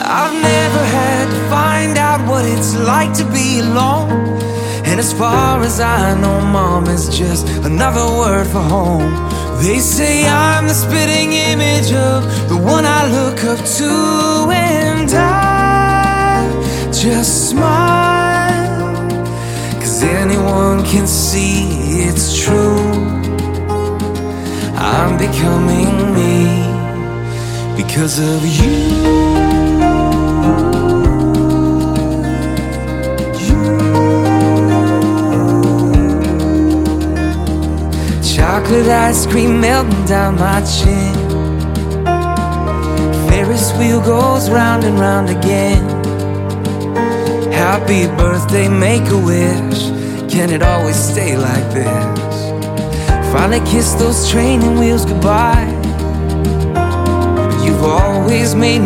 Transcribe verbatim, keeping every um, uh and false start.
I've never had to find out what it's like to be alone. And as far as I know, mom is just another word for home. They say I'm the spitting image of the one I look up to, and I just smile, 'cause anyone can see it's true. I'm becoming me because of you. Chocolate ice cream melting down my chin. Ferris wheel goes round and round again. Happy birthday, make a wish. Can it always stay like this? Finally kiss those training wheels goodbye. You've always made